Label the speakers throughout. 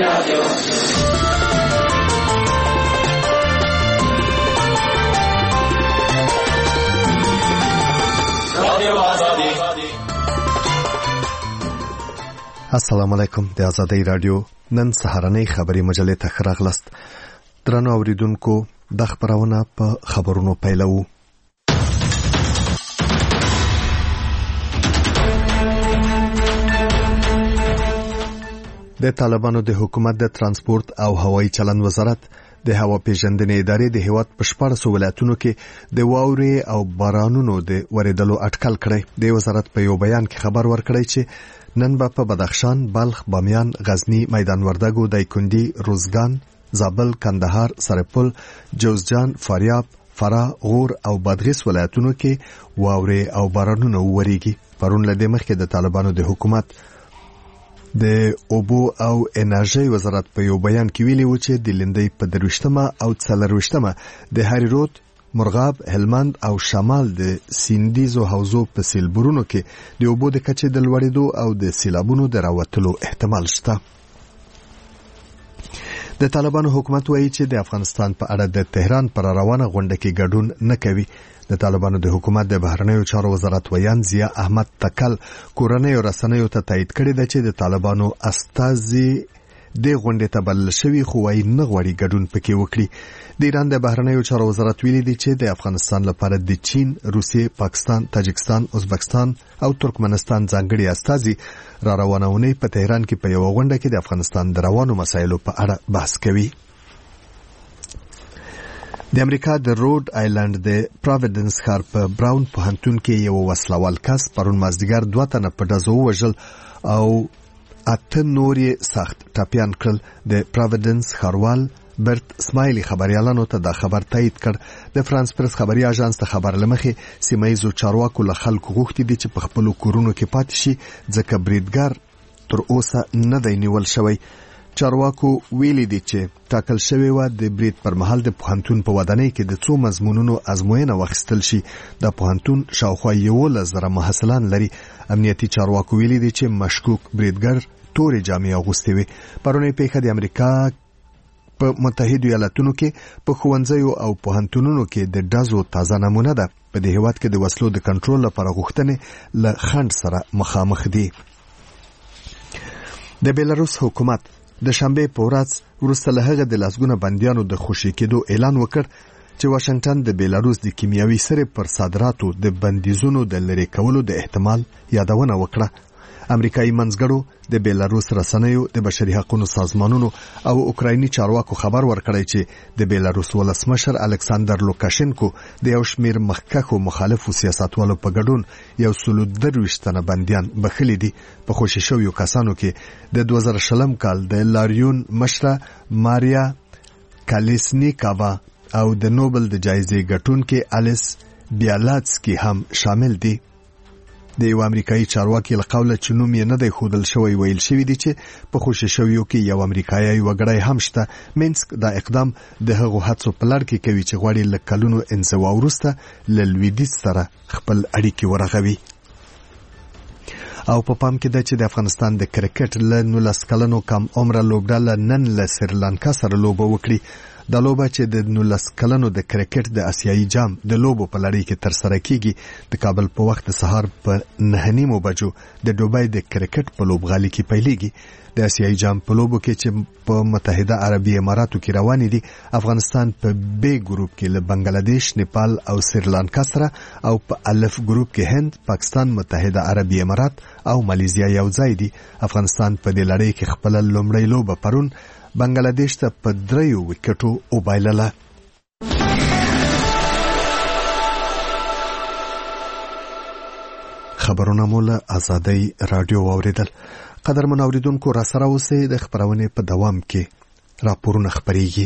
Speaker 1: رادیو.
Speaker 2: السلام علیکم. د آزادۍ رادیو نن سهارنۍ خبري مجلې ته ښه راغلاست. درنو اوریدونکو، د خبرونه په خبرونو پیلوو. د طالبانو د حکومت د ترانسپورت او هوایي چلند وزارت د هوا پیژندنې ادارې د هیواد په 14 ولایتونو کې د واورې او بارانونو د ورېدلو اټکل کړی. د وزارت په یو بیان کې خبر ورکړی چې نن به په بدخشان، بلخ، بامیان، غزنی، میدان وردګو، دایکنډي، روزګان، زابل، کندهار، سرپل، جوزجان، فاریاب، فراه، غور او بادغیس ولایتونو کې واورې او بارانونه وریږي. پرون له دې مخکې د طالبانو د حکومت د اوبو او انرژي وزارت په یو بیان کې ویلي و چې د لندۍ په 23 او 24 د هریرود، مرغاب، هلمند او شمال د سیندیزو حوزو په سیلبورونو کې د اوبو د کچې د لوړېدو او د سیلابونو د راوتلو احتمال شته. د طالبانو حکومت وایي چې د افغانستان په اړه د تهران پر روانه غونډه کې ګډون نه کوي. د طالبانو د حکومت د بهرنیو چارو وزارت ویان ضیا احمد تکل کورنیو رسنیو ته تایید کړی دی چې د طالبانو استازي د غونډې ته بلل شوی خو وايي نه غواړي ګډون پکې وکړي. د ایران د بهرنیو چارو وزارت ویلي دی چې د افغانستان لپاره د چین، روسیې، پاکستان، تاجکستان، ازبکستان او ترکمنستان ځانګړي استازي را روانونه په تهران کې په یو غونډه کې د افغانستان د روانو مسایلو په اړه بحث کوي. د امریکا د روډ آیلند د پروویډنس ښار په براون پوهنتون کې یو وسلوال کس پرون مازدیګر 2 تنه په ډزو وژل او 8 نور یې سخت ټپیان کړل. د پروویډنس ښاروال برت سمایلی خبريالانو ته دا خبر تایید کړ. د فرانس پرس خبري اژانس ته خبر لمخې سیمایزو چارواکو له خلکو غوښتي دي چې په خپل کورونو کې پاتې شي ځکه بریدګر تر اوسه نه دی نیول شوی. چارواکو ویلي دي چې ټاکل شوی و د برید پر مهال د پوهنتون په ودانۍ کې د 2 مضمونونو ازموینه واخیستل شي. د پوهنتون شاوخوا 11,000 محصلان لري. امنیتي چارواکو ویلي دي چې مشکوک بریدګر تورې جامې اغوستې وي. پرونی پیښه د امریکا په متحده ایالاتونو کې په ښوونځیو او پوهنتونونو کې د ډزو تازه نمونه ده. په دې هیواد کې د وسلو د کنټرول لپاره غوښتنې له خنډ سره مخامخ دي. د بیلاروس حکومت د شنبه په ورځ وروسته له هغه د لاسګونه بندیانو د خوشي کېدو اعلان وکړ چې واشنگټن د بیلاروس د کیمیاوي سرې پر صادراتو د بندیزونو د لرې کولو د احتمال یادونه وکړه. امریکایي منځګړو د بیلاروس رسنیو، د بشري حقوقو سازمانونو او اوکرایني چارواکو خبر ورکړی چې د بیلاروس ولسمشر الکساندر لوکاشنکو د یو شمیر مخکښو مخالفو سیاستوالو په ګډون 123 تنه بندیان بخښلي دي. په خوشي شویو کسانو کې د 2020 کال د لاریون مشره ماریا کالیسنیکاوا او د نوبل د جایزې ګټونکي الیس بیالاتسکی هم شامل دي. د یو امریکایي چارواکي له قوله چې نوم یې نه دی ښودل شوی ویل شوی دی چې په خوشي شویو کې یو امریکایي وګړی هم شته. مینسک دا اقدام د هغو هڅو په لړ کې کوي چې غواړي له کلونو انزوا وروسته له لویدیځ سره خپل اړیکې ورغوي. او په پام کې ده چې د افغانستان د کرکټ له 19 کلنو کم عمره لوبډله نن له سریلانکا سره لوبه وکړي. د لوبه چې د 19 کلنو د کرکټ د آسیایي جام د لوبو په لړۍ کې تر سره کیږي د کابل په وخت د سهار په 9:30 بجو د دوبۍ د کرکټ په لوبغالي کې پیلېږي. د آسیایي جام په لوبو کې چې په متحده عربي اماراتو کې روان دي، افغانستان په بی ګروپ کې له بنگلاديش، نیپال او سریلانکا سره او په الف ګروپ کې هند، پاکستان، متحده عربي امارات او مالیزیا یو ځای دي. افغانستان په دې لړۍ کې خپل لومړی لوبه پرون بنگلاديش ته په 3 وکټو وبایلله. خبرونه مولا آزادۍ رادیو واوریدل. قدرمن اوریدونکو را سره اوسئ. د خبرونه په دوام کې راپورونه خبريږي.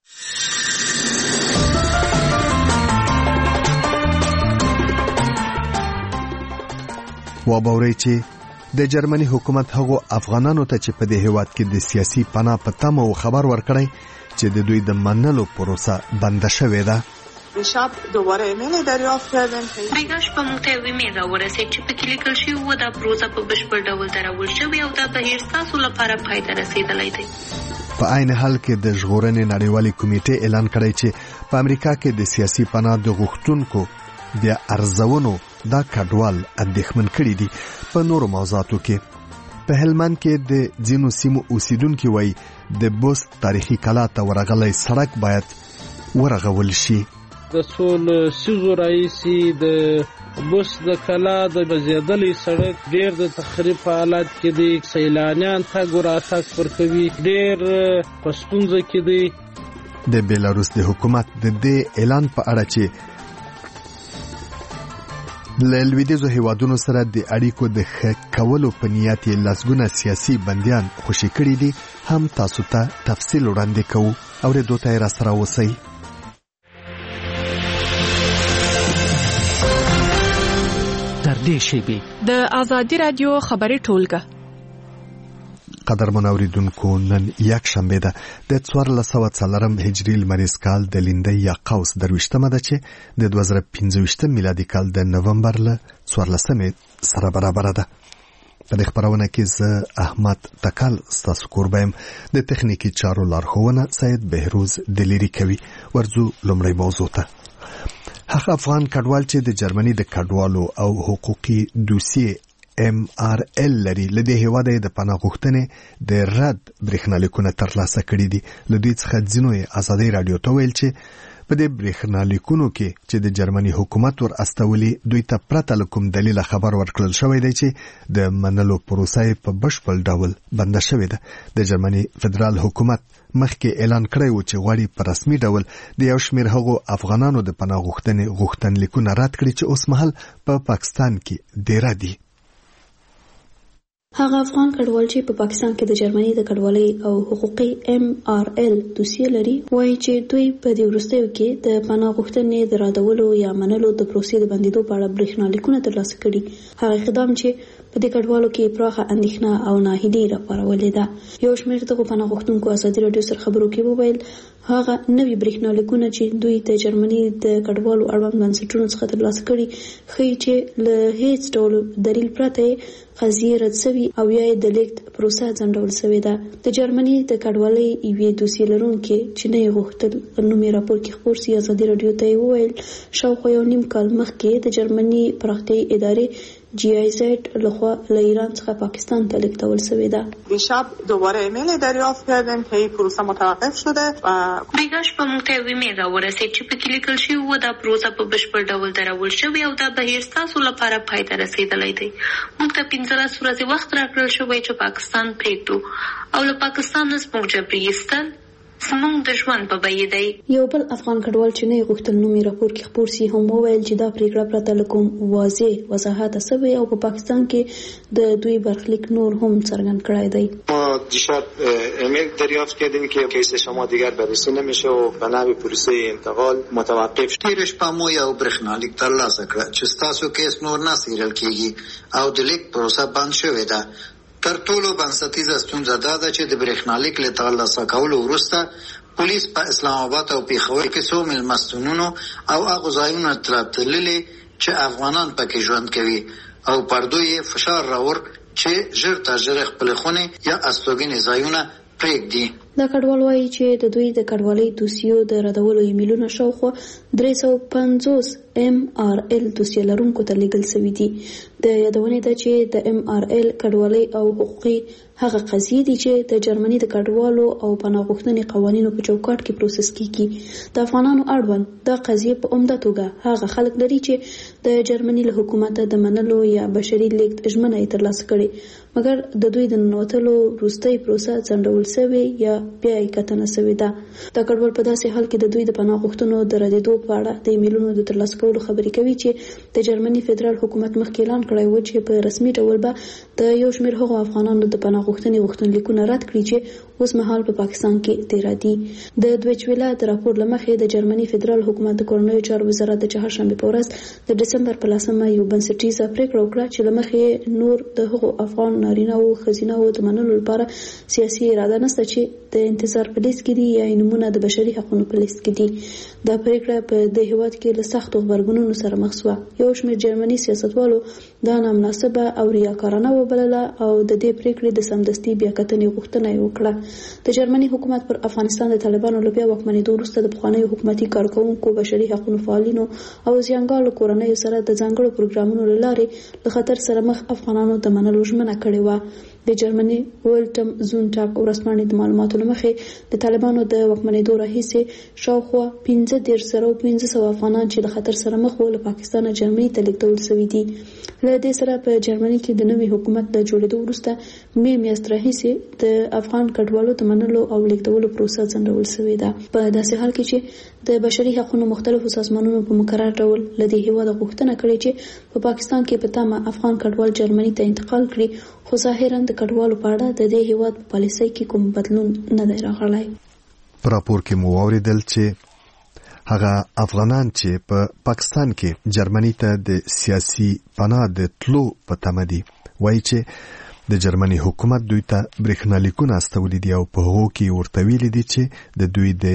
Speaker 2: وابورئ چې د جرمني حکومت هغو افغانانو ته چې په دې هیواد کې د سیاسي پناه په تمه او خبر ورکړی چې د دوی د منلو پروسه بنده شوې ده.
Speaker 1: شب دوباره ایمیل دریافت کردیم.
Speaker 3: پیداش په موږ ته ایمیل راورسېد چې پکې لیکل شوي و دا پروژه په بشپړ ډول درول شوې او دا بهیر ستاسو لپاره پای ته رسېدلی دی.
Speaker 2: په عین حال کې د ژغورنې نړیوالې کمیټې اعلان کړی چې په امریکا کې د سیاسي پناه د غوښتونکو بیا ارزونو دا کډوال اندېښمن کړي دي. په نورو موضوعاتو کې په هلمند کې د ځینو سیمو اوسیدونکي وایي د بوست تاریخي کلا ته ورغلی سړک باید ورغول شي.
Speaker 4: د څو لسیزو راهیسې د بوست د کلا د بزیدلې سړک ډېر د تخریب په حالت کې دی. سیلانیان تګ وراتګ ورکوي، ډېر په ستونزه کې دی.
Speaker 2: د بیلاروس د حکومت د دې اعلان په اړه چې له لویدیځو هیوادونو سره د اړیکو د ښه کولو په نیت یې لسګونه سیاسي بندیان خوشي کړي دي هم تاسو ته تفصیل وړاندې کوو. اورېدو ته یې راسره اوسئ.
Speaker 5: د آزادی رادیو خبري ټولګه.
Speaker 2: قدرمن اوریدونکو، نن یک شنبه ده د 1440 هجری لمریز کال د لیندۍ یا قوس درویشتمه ده چې د 2015 میلادي کال د نومبر له 14 سره برابر ده. په دې خبرونه کې زه احمد تکل ستاسو کوربم، د تخنیکی چارو لارښوونه سید بهروز دلیری کوي. ورځو لومړی موضوع ته. هغه افغان کډوال چې د جرمني د کډوالو او حقوقي دوسیې MRL لري لدې هیواده د پناه غوښتنې د رد برېښنالیکونه ترلاسه کړي دي. لدې څخه ځینو آزادۍ رادیو ته ویل چې په دې برېښنالیکونو کې چې د جرمني حکومت ور استولي دوی ته پرته له کوم دلیل خبر ورکړل شوی دی چې د منلو پروسه په بشپړ ډول بند شوې ده. د جرمني فدرال حکومت مخکې اعلان کړی و چې غواړي په رسمي ډول د یو شمېر هغو افغانانو د پناه غوښتنې غوښتنلیکونه رد کړي چې اوس مهال په پاکستان کې ډیره دي.
Speaker 6: هغه افغان کډوال چې په پاکستان کې د جرمني د کډوالۍ او حقوقي MRL دوسیه لري وایي چې دوی په دې وروستیو کې د پناه غوښتنې د رادولو یا منلو د پروسې د بندیدو په اړه برېښنالیکونه ترلاسه کړي. هغه اقدام چې په دې کډوالو کې پراخه اندېښنه او ناهیلي راپارولې ده. یو شمېر دغو پناه غوښتونکو ازادي راډیو سره خبرو کې وویل هغه نوي برېښنالیکونه چې دوی د جرمني د کډوالو اړوند بنسټونو څخه ترلاسه کړي ښیي چې له هیڅ ډول دلیل پرته قضیه رد شوی او یا د لیکت پروسه ځنډول شوې ده. د جرمني د کډوالۍ یوې دوسیې لرونکي چې نه یې غوښتل نوم یې راپور کې خپور سي ازادي راډیو ته وویل شاوخوا یو نیم کال مخکې د جرمني پراختیایي ادارې GIZ لخوا له ایران څخه پاکستان ته لیږدول شوې ده.
Speaker 1: دیشب دوباره ایمیل دریافت کردیم که این پروسه متوقف شده و
Speaker 3: پیداش په موږ ته ایمیل راورسېد چې پکې لیکل شوي و دا پروسه په بشپړ ډول درول شوې او دا بهیر ستاسو لپاره پای ته رسېدلی دی. موږ ته 15 ورځې وخت راکړل شوی چې پاکستان پرېږدو او له پاکستان نه زموږ جبري ایستل زموږ د ژوند په بیه دی.
Speaker 6: یو بل افغان کډوال چې نه یې غوښتل نوم یې راپور کې خپور سي هم وویل چې دا پرېکړه پرته له کوم واضح وضاحت شوی او په پاکستان کې د دوی برخلیک نور هم څرګند کړی دی.
Speaker 7: ما دیشب ایمیل دریافت کردیم که کیس شما دیگر بررسی نمیشه و به نحو پروسه انتقال متوقف شد.
Speaker 8: تیر شپه مو یو برېښنالیک ترلاسه کړ چې ستاسو کیس نور نه څېړل کیږي او د لیک پروسه بند شوې ده. تر ټولو بنسټیزه ستونزه دا ده چې د برېښنالیک له ترلاسه کولو وروسته پولیس په اسلام آباد او پېښور کې څو مېلمستونونو او هغو ځایونو ته تللي چې افغانان پکې ژوند کوي او پر دوی فشار راوړ چې ژر تر ژره خپلې خونې یا استوګنې ځایونه پرېږدي.
Speaker 6: دا کډوال وایي چې د دوی د کډوالۍ دوسیو د ردولو ایمیلونه شاوخوا 350 MRL دوسیه لرونکو ته لیږل شوي دي. د یادونې ده چې د MRL کډوالۍ او حقوقي هغه قضیې دي چې د جرمني د کډوالو او پناه غوښتنې قوانینو په چوکاټ کې پروسس کیږي. د افغانانو اړوند دا قضیې په عمده توګه هغه خلک لري چې د جرمني له حکومته د منلو یا بشري لیږد ژمنه یې ترلاسه کړې مګر د دوی د ننوتلو وروستۍ پروسه ځنډول شوې یا بیا یې کتنه شوې ده. دا کډوال په داسې حال کې د دوی د پناه غوښتنو د ردېدو په اړه د ایمیلونو د ترلاسه کولو خبرې کوي چې د جرمني فدرال حکومت مخکې اعلان کړی و چې په رسمي ډول به د یو شمېر هغو افغانانو د پناه غوښتنې غوښتنلیکونه رد کړي چې اوس مهال په پاکستان کې دېره دي. د دویچ ویله د راپور له مخې د جرمني فدرال حکومت د کورنیو چارو وزارت د چهارشنبې په ورځ د ډسمبر په 10مه یو بنسټیزه پرېکړه وکړه چې له مخې نور د هغو افغان نارینه او ښځینه د منلو لپاره سیاسي اراده نشته چې د انتظار په لیست کې دي یا نمونه د بشري حقوقو په لیست کې دي. دا پریکړه په د هیواد کې له سختو غبرګونونو سره مخ شوه. یو شمېر جرمني سیاستوالو دا نامناسبه او ریاکارانه وبلله او د دې پریکړې د سمدستي بیاکتنې غوښتنه یې وکړه. د جرمني حکومت پر افغانستان د طالبانو له بیا واکمنېدو وروسته د پخوانیو حکومتي کارکوونکو، بشري حقوقو فعالینو او زیانګالو کورنیو سره د ځانګړو پروګرامونو له لارې له خطر سره مخ افغانانو د منلو ژمنه کړې وه. د جرمني ولټم زونټاګ ورځپاڼې د معلوماتو له مخې د طالبانو د واکمنېدو راهیسې شاوخوا 15,500 افغانان چې له خطر سره مخ وو له پاکستانه جرمني ته لیږدول شوي دي. له دې سره په جرمني کې د نوي حکومت د جوړېدو وروسته مې میاشت راهیسې د افغان کډوالو د منلو او لیږدولو پروسه ځنډول شوې ده. په داسې حال کې چې د بشري حقوقو مختلفو سازمانونو په مکرر ډول له دې هیواده غوښتنه کړې چې په پاکستان کې په تمه افغان کډوال جرمني ته انتقال کړي، خو ظاهرا د کډوالو په اړه د دې هیواد په پالیسۍ کې کوم بدلون نه دی راغلی.
Speaker 2: په راپور کې مو واوریدل چې هغه افغانان چې په پاکستان کې جرمني ته د سیاسي پناه د تلو په تمه دي، وایي چې د جرمني حکومت دوی ته برېښنالیکونه استولي دي او په هغو کې ورته ویلي دي چې د دوی د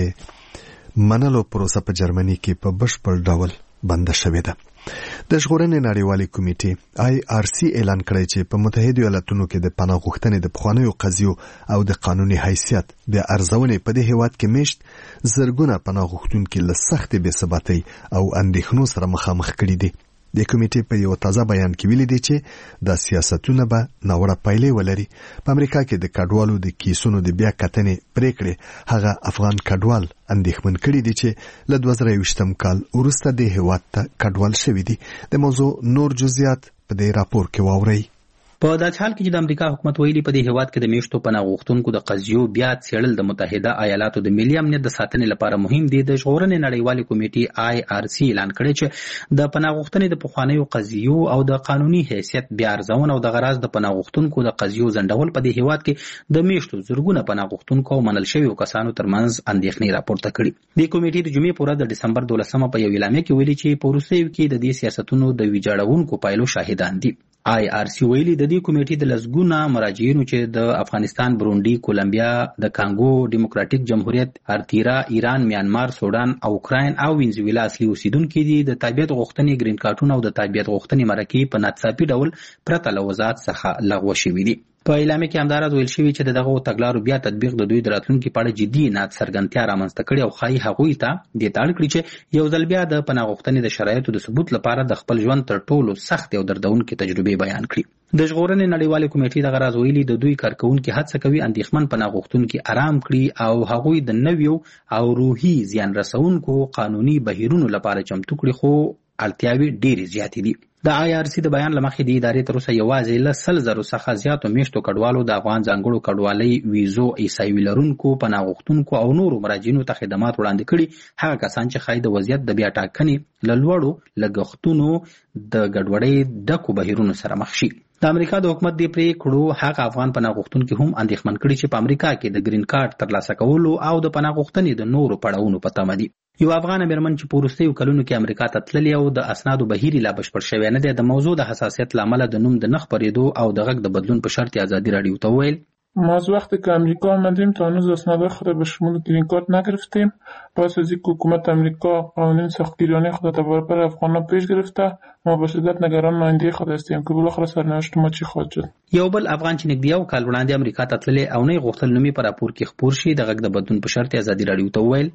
Speaker 2: منلو پروسه په جرمني کې په بشپړ ډول بنده شوې ده. د ژغورنې نړیوالې کمیټې IRC اعلان کړی چې په متحده ایالاتونو کې د پناه غوښتنې د پخوانیو قضیو او د قانوني حیثیت د ارزونې په دې هیواد کې میشت زرګونه پناه غوښتونکي له سختې بېثباتۍ او اندېښنو سره مخامخ کړي دي. د کمیټې په یو تازه بیان کې ویلي دي چې دا سیاستونه به ناوړه پایلې ولري. په امریکا کې د کډوالو د کیسونو د بیا کتنې پریکړې هغه افغان کډوال اندېښمن کړي دي چې له 2020 کال وروسته د هیواد ته کډوال شوي دي. د موضوع نور جزئیات په دې راپور کې واورئ.
Speaker 9: په داسې حال کې چې د امریکا حکومت ویلي په دې هیواد کې د میشتو پناه غوښتونکو د قضیو بیا څېړل د متحده ایالاتو د ملي امنیت د ساتنې لپاره مهم دي، د ژغورنې نړیوالې کمیټې IRC اعلان کړی چې د پناه غوښتنې د پخوانیو قضیو او د قانوني حیثیت بیا ارزونه او د غراض د پناه غوښتونکو د قضیو ځنډول په دې هیواد کې د میشتو زرګونه پناه غوښتونکو او منل شویو کسانو ترمنځ اندېښنې راپورته کړي. د کمیټې د جمعې په ورځ د ډسمبر 12 په یو اعلامیه کې ویلي چې په وروستیو کې د دې سیاستونو د ویجاړونکو پایلو شاهدان دي. IRC ویلي د دې کمیټې د لسګونه مراجعینو چې د افغانستان، برونډي، کولمبیا، د کانګو ډیموکراټیک جمهوریت، ارتیرا، ایران، میانمار، سودان او اوکراین او وینزویلا اصلي اوسیدونکو دي د تابعیت غوښتنې ګرین کارتونه او د تابعیت غوښتنې مرکې په ناڅاپي ډول پرته له وضاحت څخه لغوه شوي دي. په اعلامیه کې همداراز ویل شوي چې دغه تګلارو بیا تطبیق د دوی د راتلونکي په اړه جدي ناڅرګندتیا رامنځته کړي او ښایي هغوی ته دې ته اړ کړي چې یو ځل بیا د پناه غوښتنې د شرایطو د ثبوت لپاره د خپل ژوند تر ټولو سخت او دردونکې تجربې بیان کړي. د ژغورنې نړیوالې کمیټې دغه راز ویلي د دوی کارکوونکي هڅه کوي اندېښمن پناه غوښتونکي آرام کړي او هغوی د نویو او روحي زیان رسونکو قانوني بهیرونو لپاره چمتو کړي، خو اړتیاوې ډېرې زیاتې دي. د IRC د بیان لمخې د ادارې تر اوسه یوازې له 100,000 څخه زیاتو میشتو کډوالو د افغان ځانګړو کډوالۍ ویزو ایسایوي لرونکو پناه غوښتونکو او نورو مراجعینو ته خدمات وړاندې کړي، هغه کسان چې ښایي د وضعیت د بیا ټاکنې له لوړو لګښتونو د ګډوډۍ ډکو بهیرونو سره مخ شي. د امریکا د حکومت د پریکړو هغه افغان پناه غوښتونکي هم اندېښمن کړي چې په امریکا کې د ګرین کارت ترلاسه کولو او د پناه غوښتنې د نورو پړاوونو په تمه دي. یو افغان میرمن چې په وروستیو کلونو کې امریکا ته تللې او د اسنادو بهیر لا بشپړ شوی نه دی، د موضوع د حساسیت له امله د نوم د نه خپرېدو او د غږ د بدلون په شرط ازادي رادیو ته وویل
Speaker 10: ما از وقتی که امریکا آمدیم تا هنوز اسناد خود به شمول گرین کارت نگرفتیم. پس از اینکه حکومت امریکا قوانین سختگیرانه خود برابر افغانان پیش گرفته، ما به شدت نگران آینده خود هستیم که بالاخره سرنوشت ما چی خواهد شد.
Speaker 9: یو بل افغان چې نږدې یو کال وړاندې امریکا ته تللی او نه غوښتل نومي په راپور کې خپور شي، د غږ د بدلون په شرط ازادي رادیو ته وویل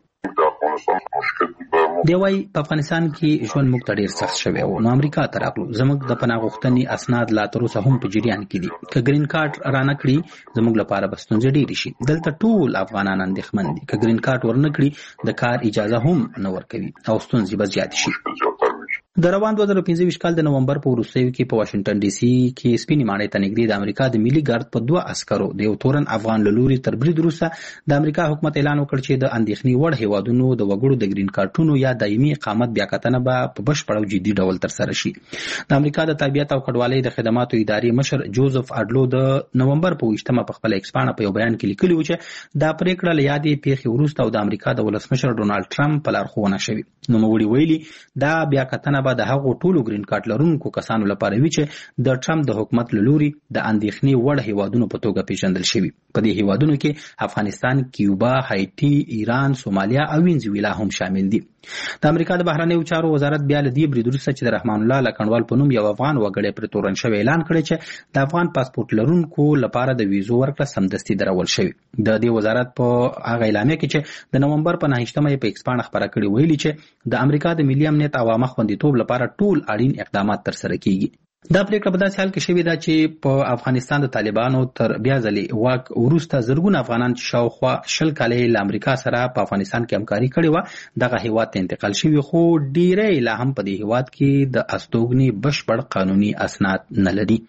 Speaker 9: دی وايي په افغانستان کې ژوند موږ ته ډېر سخت شوی و، نو امریکا ته راغلو. زموږ د پناه غوښتنې اسناد لا تر اوسه هم په جریان کې دي. که ګرین کارت رانه کړي زموږ لپاره به ستونزې ډېرې شي. دلته ټول افغانان اندېښمن دي. که ګرین کارت ورنه کړي د کار اجازه هم نه ورکوي او ستونزې به زیاتې شي. د روان 2015 کال د نومبر په وروستیو کې په واشنگټن ډي سي کې سپینې ماڼۍ ته نږدې د امریکا د ملي ګارد په 2 عسکرو د یو تورن افغان له لوري تر برید وروسته د امریکا حکومت اعلان وکړ چې د اندېښنې وړ هیوادونو د وګړو د ګرین کارتونو یا دایمي اقامت بیاکتنه به په بشپړ او جدي ډول ترسره شي. د امریکا د تابعیت او کډوالۍ د خدماتو ادارې مشر جوزف اډلو د نومبر په 20 په خپل ایکسپانه په یو بیان کې لیکلی و چې دا پریکړه له یادې پیښې وروسته او د امریکا د ولسمشر ډونالد ټرمپ په لارښوونه شوې. نو موږ ویلي دا بیاکتنه به د هغو ټولو گرین کارت لرونکو کسانو لپاره وي چې د ټرمپ د حکومت له لوري د اندېښنې وړ هیوادونو په توګه پیژندل شوي. په دې هیوادونو کې افغانستان، کیوبا، هایټي، ایران، سومالیا او وینزویلا هم شامل دي. د امریکا د بهرنیو چارو وزارت بیا له دې برید وروسته چې د رحمان الله لکنډوال په نوم یو افغان وګړی پرې تورن شوی اعلان کړی چې د افغان پاسپورت لرونکو لپاره د ویزو ورکړه سمدستي درول شوی. د دې وزارت په هغه اعلامیه کې چې د نومبر په 9مه په ایکس باندې خبره کړې ویلي چې د امریکا د ملي امنیت او عامه خوندیتوب لپاره ټول اړین اقدامات ترسره کیږي. دا پریکړه په داسې حال کې شوې ده چې په افغانستان د طالبانو تر بیا ځلې واک وروسته زرګونه افغانان چې شاوخوا 20 کاله له امریکا سره په افغانستان کې همکاري کړې وه دغه هیواد ته انتقال شوي، خو ډیری لا هم په دې هیواد کې د استوګنې بشپړ قانوني اسناد نه لري.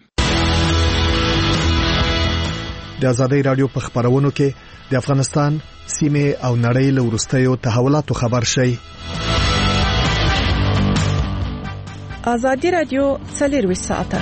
Speaker 2: د ازادۍ رادیو په خبرونو کې د افغانستان سیمې او نړۍ له وروستیو تحولاتو خبر شي.
Speaker 5: ازادي رادیو 24 ساعته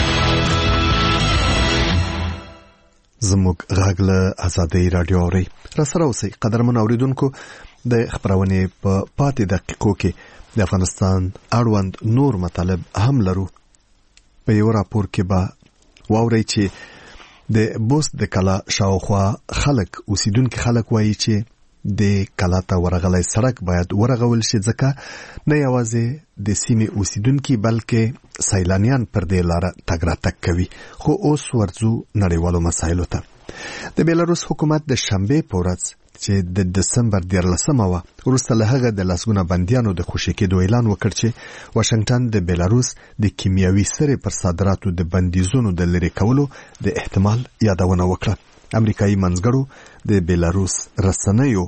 Speaker 2: زموږ غږ له ازادۍ رادیو اوري. را سره اوسئ قدرمن اوریدونکو. د خبرونې په پاتې دقیقو کې د افغانستان اړوند نور مطالب هم لرو. په یو راپور کې به واورئ چې د بوست د کلا شاوخوا خلک اوسیدونکي خلک وایي چې د کلا ته ورغلی سړک باید ورغول شي ځکه نه یوازې د سیمې اوسیدونکي بلکې سیلانیان پر دې لاره تګ راتګ کوي. خو اوس ورځو نړیوالو مسایلو ته. د بیلاروس حکومت د شنبې په ورځ چې د دسمبر 14 وروسته له هغه د لسګونه بندیانو د خوشي کېدو اعلان وکړ چې واشنگټن د بیلاروس د کیمیاوي سرې پر صادراتو د بندیزونو د لرې کولو د احتمال یادونه وکړه. امریکایي منځګړو د بیلاروس رسنیو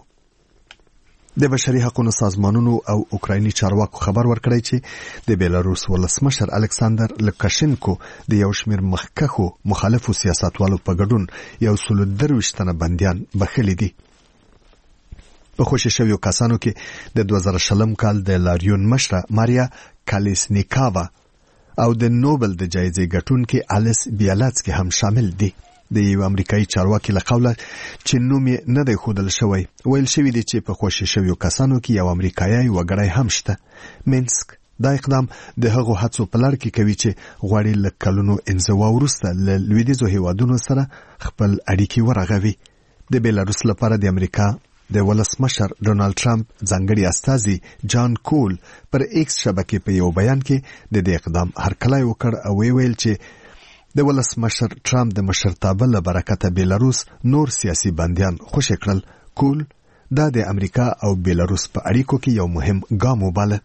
Speaker 2: د بشري حقوقو سازمانونو او اوکرایني چارواکو خبر ورکړی چې د بیلاروس ولسمشر الکساندر لوکاشنکو د یو شمېر مخکښو مخالفو سیاستوالو په ګډون 123 تنه بندیان بخښلي دي. په خوشي شویو کسانو کې د 2020 کال د لاریون مشره ماریا کالیسنیکاوا او د نوبل د جایزې ګټونکي الیس بیالاتسکي هم شامل دي. د یو امریکایي چارواکي له قوله چې نوم یې نه دی ښودل شوی ویل شوي دي چې په خوشي شویو کسانو کې یو امریکایي وګړی هم شته. مینسک دا اقدام د هغو هڅو په لړ کې کوي چې غواړي له کلونو انزوا وروسته له لویدیځو هیوادونو سره خپل اړیکې ورغوي. د بیلاروس لپاره د امریکا د ولسمشر ډونالد ټرمپ ځانګړي استازي جان کول پر ایکس شبکې په یو بیان کې د دې اقدام هرکلی وکړ او ویل چې د ولسمشر ټرمپ د مشرتابه له برکته بیلاروس نور سیاسي بندیان خوشي کړل. کول دا د امریکا او بیلاروس په اړیکو کې یو مهم ګام وباله.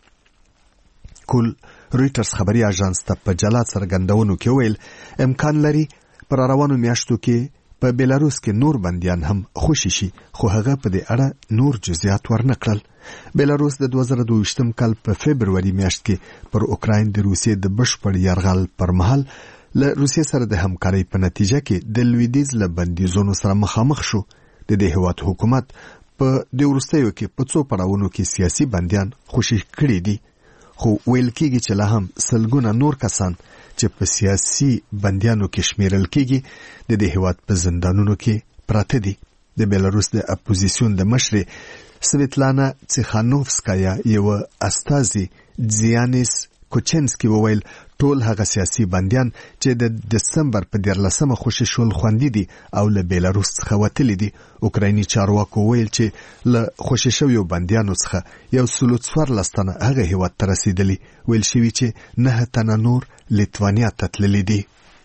Speaker 2: کول رویټرز خبري اژانس ته په جلا څرګندونو کې ویل امکان لري پر روانو میاشتو کې په بیلاروس کې نور بندیان هم خوشي شي، خو هغه په دې اړه نور جزئیات ورنکړل. بیلاروس د 2022 کال په فبروري میاشت کې پر اوکراین د روسیې د بشپړ یرغل پر مهال له روسیې سره د همکارۍ په نتیجه کې د لویدیځ له بندیزونو سره مخامخ شو. د دې هیواد حکومت په دې وروستیو کې په څو پړاوونو کې سیاسي بندیان خوشي کړي دي، خو ویل کېږي چې لا هم سلګونه نور کسان چې په سیاسي بندیانو کې شمیرل کېږي د دې هیواد په زندانونو کې پراته دي. د بیلاروس د اپوزیسیون د مشرې سویتلانا تیخانوفسکایا یو استازي زیانیس کوچنسکی وویل ټول هغه سیاسي بندیان چې د دسمبر په 14 خوشي شول خوندي دي او له بیلاروس څخه وتلي دي. اوکرایني چارواکو ویل چې له خوشي شویو بندیانو څخه 114 تنه هغه هیواد ته رسیدلي. ویل شوي چې 9 تنه نور لیتوانیا ته تللي دي.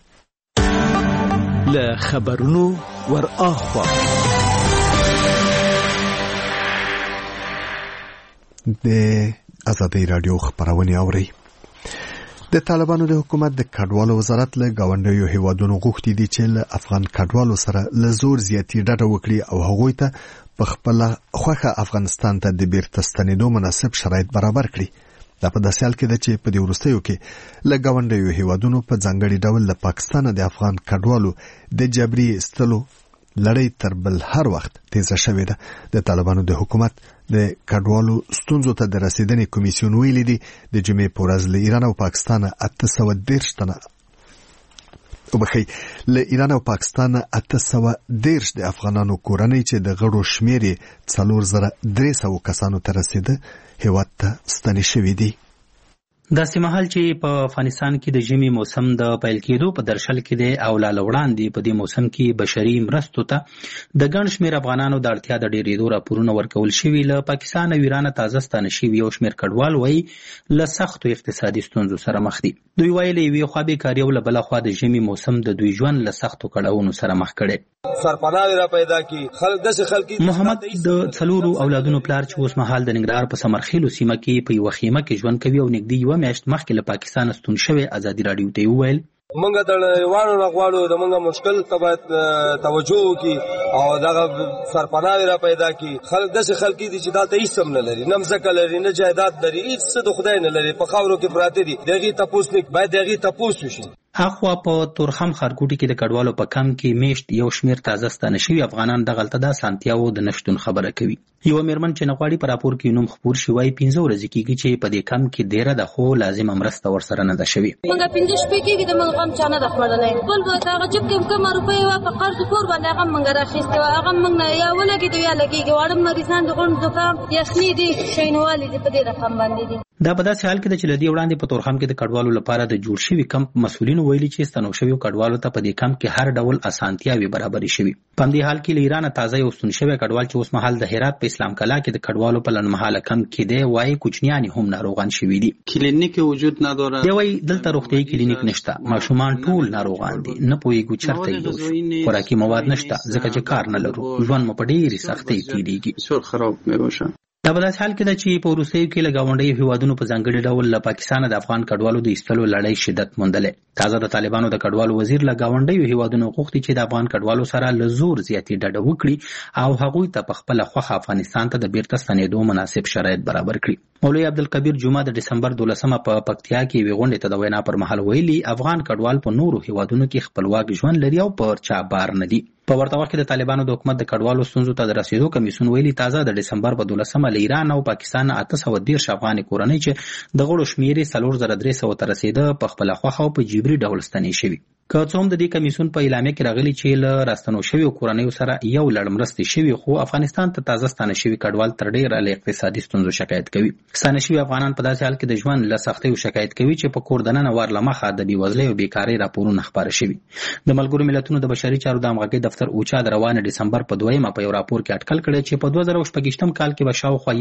Speaker 11: له خبرونو ور اخوا
Speaker 2: د ازادۍ رادیو خبرونه اوري. د طالبانو د حکومت د کډوالو وزارت له گاونډیو هیوادونو غوښتي دي چې له افغان کډوالو سره له زور زیاتی ډډه وکړي او هغوی ته په خپل خوخه افغانستان ته د بیرته ستنېدو مناسب شرایط برابر کړي. دا په داسې حال کې ده چې په دې وروستیو کې له گاونډیو هیوادونو په ځانګړي ډول له پاکستان د افغان کډوالو د جبري استلو لړۍ تر بل هر وخت تیزه شوې ده. د طالبانو د حکومت د کډوالو ستونزو ته د رسیدنې کمیسیون ویلي دي د جمعې په ورځ له ایران او پاکستان 810 تنه له ایران او پاکستان 810 د افغانانو کورنۍ چې د غړو شمیر 4300 کسانو ته رسیده هیواد ته ستنې شوې دي.
Speaker 9: داسې مهال چې په افغانستان کې د ژمي موسم د پیل کېدو په درشل کې دی او لا وړاندې په دې موسم کې بشري مرستو ته د ګڼ شمېر افغانانو د اړتیا د ډېرېدو راپورونه ورکول شوي. له پاکستان او ایران تازه ستانه شوي یو شمېر کډوال وایي له سختو اقتصادي ستونزو سره مخ دي. دوی وایي له یوې خوا بېکاري او له بله خوا د ژمي موسم د دوی ژوند له سختو کړاوونو سره مخ کړی.
Speaker 12: سرپناه را پیدا کی خلک
Speaker 9: محمد د څلورو اولادونو پلار چې اوس مهال د ننګرهار په سمرخیلو سیمه کې په یوه خیمه کې ژوند کوي او نږدې یوه میاشت مخکې له پاکستان ستون شوی ازادي راډیو ته وویل
Speaker 12: موږ د نړیوالو غواړو د موږ مشکل ته باید توجه وکړي او دغه سرپناه را پیدا کی خلک دي چې دا ته هیڅ هم نه لري، نه مځکه لري، نه جایداد لري، هیڅ څه د خدای نه لري، په خاورو کې پراته دي. دغه تپوس نه باید دغه تپوس وشي.
Speaker 9: اخوا په تورخم خارګوټي کې د کډوالو په کم کې میشت یو شمیر تازه ستانه شوي افغانان دغلته د اسانتیاو د نشتون خبره کوي. یو میرمن چې نغواړي په راپور کې نوم خپور شي وایي 15 ورځې کېږي چې په دې کم کې ډیره د خو لازمه مرسته ورسره نه ده شوې.
Speaker 13: موږ 15 شپې کېږي د موږ غم چانه د خړلې بل به هغه جب کې کوم روپۍ وا په قرض کور باندې هغه موږ راخېسته هغه موږ نه یا ولګي دی یا لګيږي وړم مریضان د غون زکام یخني دي شینوالي دي په دې رقم باندې دي.
Speaker 9: دا په داسې حال کې د چې لدی وړاندې په تورخم کې د کډوالو لپاره د جوړ شوي کمپ مسؤلینو ویلي چې ستنو شوي کډوالو ته په دې کمپ کې هر ډول اسانتیاوي برابرې شوي. په دې حال کې له ایران تازه یو ستون شوی کډوال چې اوس مهال د هرات په اسلام کلا کې د کډوالو په لنمحاله کمپ کې دی وایي کوچنیان هم ناروغان شوي دي.
Speaker 14: کلینیک وجود نداره.
Speaker 9: دی وایي دلته روغتیايي کلینیک نشته، ماشومان ټول ناروغان دي، نه پوهیږو چېرته یوسو، خوراکي مواد نشته ځکه چې کار نه لرو، ژوند مو په ډېرې سختۍ تېرېږي.
Speaker 14: سور خراب مې باشه.
Speaker 9: دا په داسې حال کې ده چې په وروستیو کې له ګاونډیو هیوادونو په ځانګړي ډول له پاکستانه د افغان کډوالو د ایستلو لړۍ شدت موندلی. تازه د طالبانو د کډوالو وزیر له ګاونډیو هیوادونو غوښتي چې د افغان کډوالو سره له زور زیاتې ډډه وکړي او هغوی ته په خپله خوښه افغانستان ته د بیرته ستنېدو مناسب شرایط برابر کړي. مولوي عبدالکبیر جمعه د ډسمبر 12 په پکتیا کې یوې غونډې ته د وینا پر مهال ویلي افغان کډوال په نورو هیوادونو کې خپلواک ژوند لري او پر چا بار نه دي. په ورته وخت کې د طالبانو د حکومت د کډوالو ستونزو ته د رسیدو کمیسیون ویلي تازه د ډسمبر په 12 له ایران او پاکستان 813 افغان کورنۍ چې د غړو شمېر 4300 ته رسیده په خپله خوښه او په جبري ډول ستنې شوي. که څه هم د دې کمیسیون په اعلامیه کې راغلي چې له راستنو شویو کورنیو سره یو لړ مرستې شوي، خو افغانستان ته تازه ستانه شوي کډوال تر ډېره له اقتصادي ستونزو شکایت کوي. ستانه شوي افغانان په داسې حال کې د ژوند له سختیو شکایت کوي چې په کور دننه ور له مخه د بېوزلۍ او بېکارۍ راپورونه خپاره شوي. د ملګرو ملتونو د بشري چارو د همغږۍ دفتر اوچا د روانه ډسمبر په 2 په یو راپور کې اټکل کړی چې په 2016 کال کې به شاوخوا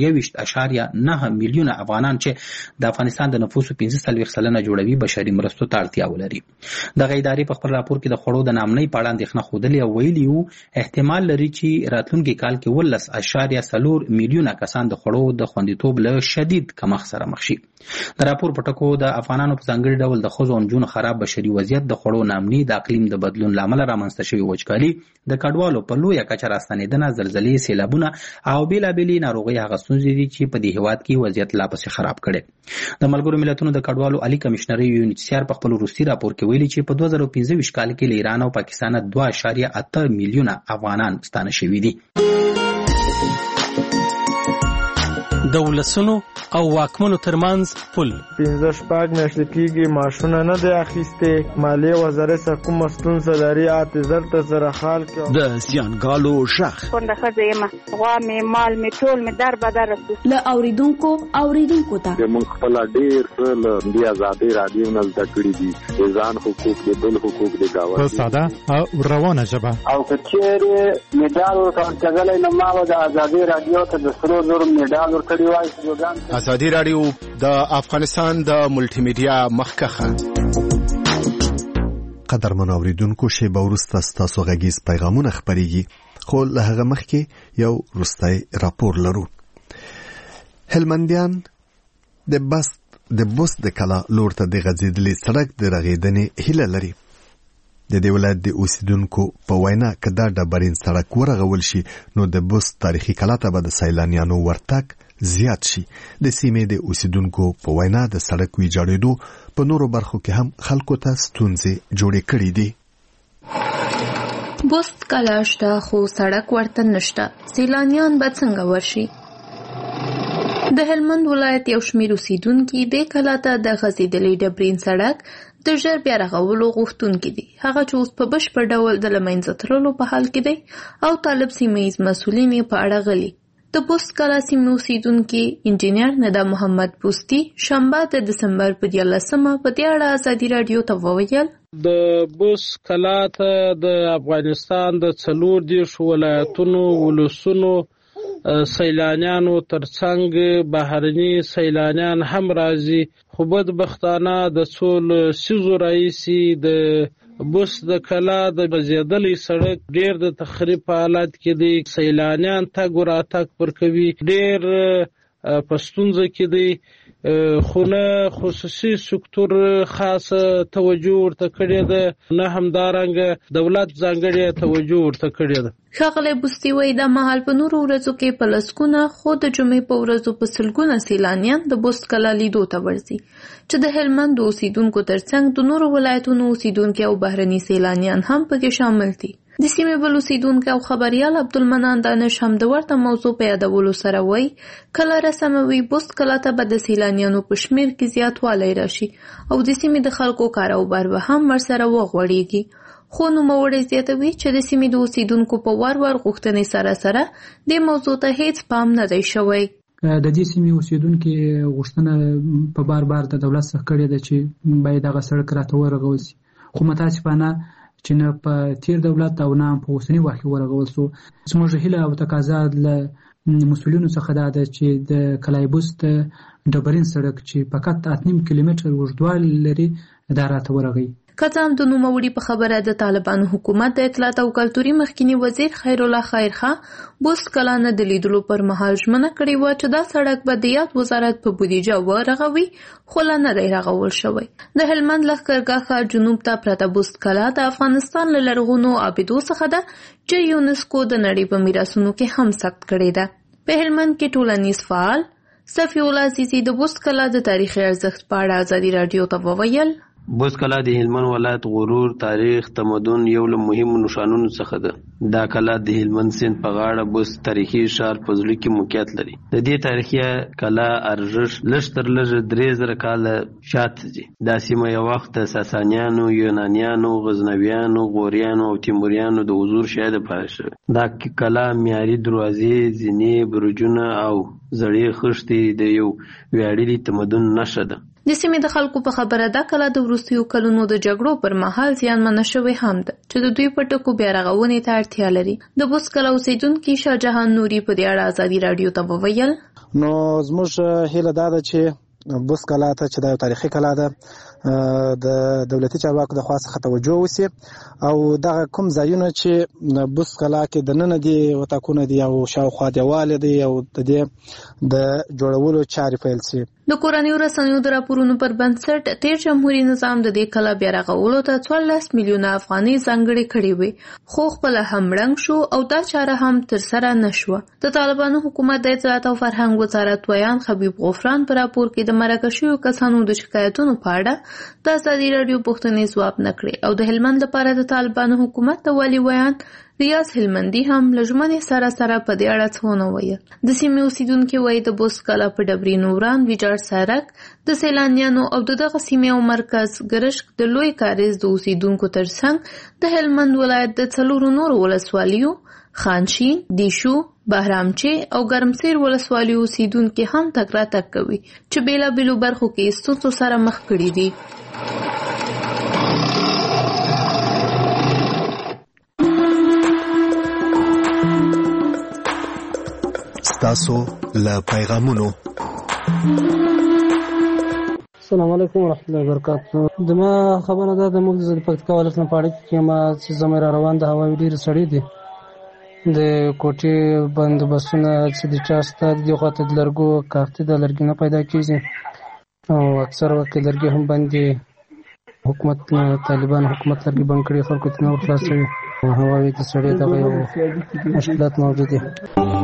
Speaker 9: 21.9 میلیونه افغانان چې د افغانستان د نفوسو 15% جوړوي بشري مرستو ته اړتیا ولري. دغه ادارې په خپل راپور کې د خوړو د نامنۍ په اړه اندېښنه ښودلې او ویلي وو احتمال لري چې راتلونکي کال کې 10.4 میلیونه کسان د خوړو د خوندیتوب له شدید کمښت سره مخ شي. د راپور په ټکو د افغانانو په ځانګړي ډول د ښځو او نجونو خراب بشري وضعیت، د خوړو نامنۍ، د اقلیم د بدلون له امله رامنځته شوې وچکالي، د کډوالو په لویه کچه راستنېدنه، زلزلې، سیلابونه او بېلابېلې ناروغۍ هغه ستونزې دي چې په دې هېواد کې وضعیت لا پسې خراب کړی. د ملګرو ملتونو د کډوالو عالي کمشنر یونیسیار په خپل وروستي راپور کې ویلي چې په 2015 کال کې له ایران او پاکستان 2.8 میلیونه افغانان ستانه شوي دي.
Speaker 11: د ولسونو او واکمنو ترمنځ پل
Speaker 15: 15 میاشتې کېږي معاشونه نه دی اخیستې، مالیې وزارت څخه کومه ستونزه لري، اعتذار ته سره حال کې
Speaker 11: د زیانګالو غږ
Speaker 16: کونډه ښځه یم، غوا مې مال مې ټول مې در بدر رسو
Speaker 6: له اوریدونکو ته
Speaker 17: موږ خپل ډېر څه له دې ازادۍ راډیو نه زده کړي دي، د ځان حقوق د بل حقوق د گاونډي
Speaker 18: په ساده او روانه ژبه.
Speaker 19: او که چېرې میډال ورکول کېدلی نو ما به د ازادۍ راډیو ته د 100,000 میډال ورکړی وای.
Speaker 20: ازادي راډیو د افغانستان د ملټي میډیا مخکخه.
Speaker 2: قدرمن اوریدونکو شیبه وروسته ستاسو غږیز پیغامونه خپرېږي، خو له هغه مخکې یو وروستی راپور لرو. هلمندیان د بست د کلا لور ته د غځېدلي سړک د رغېدنې هیله لري. د دې ولایت د اوسیدونکو په وینا که دا ډبرین سړک ورغول شي نو د بست تاریخي کلا ته به د سیلانیانو ورتګ زیات شي. د سیمې د اوسیدونکو په وینا د سړک ویجاړېدو په نورو برخو کې هم خلکو ته ستونزې جوړې کړې
Speaker 21: دي. بست کلا شته خو سړک ورته نشته، سیلانیان به څنګه ورشي؟ د هلمند ولایت یو شمېر اوسیدونکي دې کلا ته د غځېدلي ډبرین سړک د ژر بیا رغولو غوښتونکي دي، هغه چې اوس په بشپړ ډول د له منځه تللو په حال کې دی او طالب سیمه ییز مسؤلین یې په اړه غلي. د بست کلا سیمې اوسیدونکي انجینر ندا محمد پوستی شنبه د دسمبر په 11مه په دې اړه ازادي رادیو ته وویل
Speaker 4: د بست کلا ته د افغانستان د 40 ولایتونو ولسونو سیلانیانو ترڅنګ بهرني سیلانیان هم راځي خو بدبختانه د څو لسیزو راهیسې د بست د کلا د غځېدلې سړک ډېر د تخریب په حالت کې دی سیلانیان تګ وراتګ پر کوي ډېر په ستونزه کې دی خو نه خصوصي سکتور خاصه توجه ورته کړې ده نه همدارنګه دولت ځانګړې توجه ورته کړې ده
Speaker 21: ښاغلی بوستي وایي دا مهال په نورو ورځو کې په لسګونه خو د جمعې په ورځو په سلګونه سیلانیان د بست کلا لیدو ته ورځي چې د هلمند د اوسیدونکو ترڅنګ د نورو ولایتونو اوسیدونکي او بهرني سیلانیان هم پکې شامل دي د سیمې بل اوسیدونکی او خبریال عبدالمنان دانش هم د ورته موضوع په یادولو سره وایي کله رسموي بست کلا ته به د سیلانیانو په شمېر کې زیاتوالی راشي او د سیمې د خلکو کاروبار به هم ورسره وغوړېږي خو نوموړی زیاتوي چې د سیمې د اوسیدونکو په وار غوښتنې سره سره دې موضوع ته هیڅ پام نه دی شوی
Speaker 22: د دې سیمې اوسیدونکي غوښتنه په بار د دولت څخه کړې ده چې باید هغه سړک راته ورغول شي خو متاسفانه چې نه په تیر دولت او نه په اوسني وخت کې ورغول شو زموږ هیله او تقاضا له مسؤلینو څخه ده چې د کلای بست ډبرین سړک چې فقط 8.5 کیلومتر اوږدوالی لري دا راته ورغی
Speaker 21: که څه هم د نوموړي په خبره د طالبانو حکومت د اطلاعات او کلتوري مخکینی وزیر خیر الله خیرخواه بست کلا نه د لیدلو پر مهال ژمنه کړې وه چې دا سړک به د یاد وزارت په بودیجه ورغوي خو لا نه دی رغول شوی د هلمند لښکرګاه ښار جنوب ته پرته بست کلا د افغانستان له لرغونو عابدو څخه ده چې یونسکو د نړۍ په میراثونو کې هم ثبت کړې ده په هلمند کې ټولنیز فعال صفی الله عزیزي د بست کلا د تاریخي ارزښت په اړه ازادي رادیو ته وویل
Speaker 23: بست کلا د هلمند ولایت غرور تاریخ تمدن یو له مهمو نښانونو څخه ده دا کلا د هلمند سیند په غاړه بست تاریخي ښار په زړه کې موقعیت لري د دې تاریخي کلا ارزښت لږ تر لږه 3000 کاله شاته دي دا سیمه یو وخت د ساسانیانو یونانیانو غزنویانو غوریانو او تیموریانو د حضور شاهده پاتې شوې دا کلا معیاري دروازې زینې برجونه او زړې خښتې د یو ویاړلي تمدن نښه ده
Speaker 21: د سیمې د خلکو په خبره دا کلا د وروستیو کلونو د جګړو پر مهال زیانمنه شوې هم ده چې د دوی په ټکو بیا رغونې ته اړتیا لري د بست کلا اوسیدونکي شاه جهان نوري په دې اړه ازادي رادیو ته وویل
Speaker 24: نو زموږ هیله دا ده چې بست کلا ته چې دا یو تاریخي کلا ده د دولتي چارواکو د خوا څخه توجه وشي او دغه کوم ځایونه چې بست کلا کې دننه دي وتاکونه دي او شاوخوا دیوال دي او د دې د جوړولو چارې پیل شي
Speaker 21: د کورنیو رسنیو د راپورونو پر بنسټ تیر جمهوریت نظام د دې کلا بیا رغولو ته 14 میلیونه افغانۍ ځانګړې کړې وې خو خپل هم رنګ شو او دا چاره هم تر سره نشوه د طالبانو حکومت د اطلاعات او فرهنګ وزارت ویان حبیب غفران پر راپور کې د مرکه شویو کسانو د شکایتونو په اړه د ازادي رادیو پوښتنې ځواب نه کړې او د هلمند لپاره د طالبانو حکومت د والي ویان ریاض هلمندي هم لژمنې سره په دې اړه څه ونه ویل د سیمې اوسیدونکي وایي د بست کلا په ډبرین وران ویجاړ سړک د سیلانیانو او دغه سیمې او مرکز ګرشک د لوی کاریز د اوسیدونکو ترڅنګ د هلمند ولایت د 4 نورو ولسوالیو خانشین دیشو بهرامچه او ګرمسیر ولسوالیو اوسیدونکي هم تګ راتګ کوي چې بیلابیلو برخو کې ستونزو سره مخ کړي دي
Speaker 2: تاسو له پیغامونو
Speaker 25: السلام علیکم ورحمۃ اللہ وبرکاتہ دما خبره ده د موږ د پکتیکا ولسمه پاړی کې ما چې زموږ روان د هوایي ډیر سړی دي د کوټي بندوبستونه چې د چاسته د غوته د لرګو کارت د لرګي نه پیدا کیږي او اکثر وخت لرګي هم باندې حکومت طالبان حکومت لرګي بند کړي خلکو ته نور خلاصوي هوایي د سړی دغه مشکلات موجود دي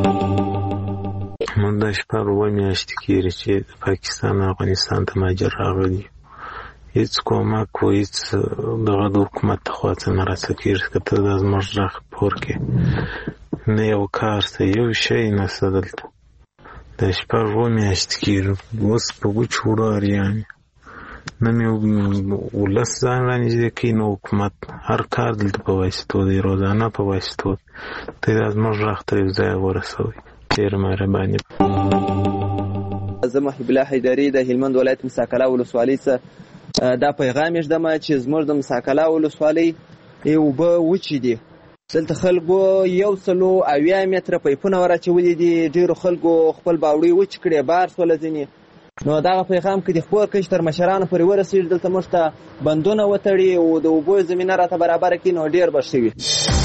Speaker 26: من دا شپږ میاشتې کېږي چې د پاکستان او افغانستان ته مهاجر راغلي هیڅ کومک و هیڅ دغه د حکومت لخوا څه نه راڅه کېږي که ته دا زموږ غږ خپور کړې نه یو کار شته یو شی نشته دلته دا شپږ میاشتې کېږي اوس په وچو وړو اریان نه مې ولس ځان رانږدې کوي نو حکومت هر کار دلته په واسطو دی روزانه په واسطو ته دا زموږ غږ ته یو ځای ورسوئ ډېر مهرباني.
Speaker 1: زه محب الله حیدري د هلمند ولایت مساکله ولسوالۍ څخه دا پیغام ږدم چې زموږ د مساکله ولسوالۍ اوبه وچې دي. دلته خلکو 170 متره پایپونه وراچولي دي. ډېرو خلکو خپل باوړۍ وچ کړې، بار سوله ځینې. نو دغه پیغام که د خپور کش تر مشرانو پورې ورسېږي، دلته موږ ته بندونه وتړي او د اوبو زمینه راته برابره کړي، نو ډېر به ښه وي.